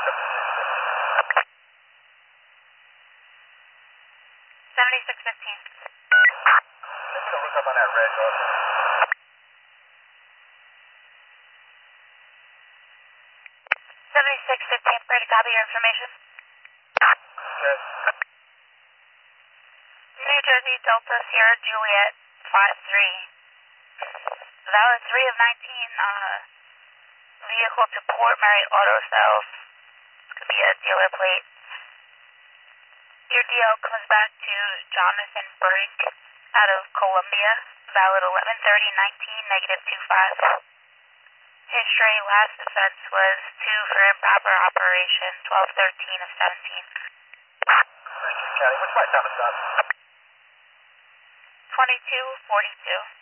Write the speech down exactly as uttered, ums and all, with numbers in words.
seventy-six fifteen. Maybe to look up on that red also. seventy-six fifteen, ready to copy your information. Yes. New Jersey Delta Sierra Juliet five three. Valid three of nineteen, uh, vehicle to Port Mary Auto Sales. Could be a dealer plate. Your D L comes back to Jonathan Brink out of Columbia. Valid eleven thirty nineteen, negative two five. History last offense was two for improper operation, twelve thirteen of seventeen. Richard County, what's my time of stop? twenty-two forty-two.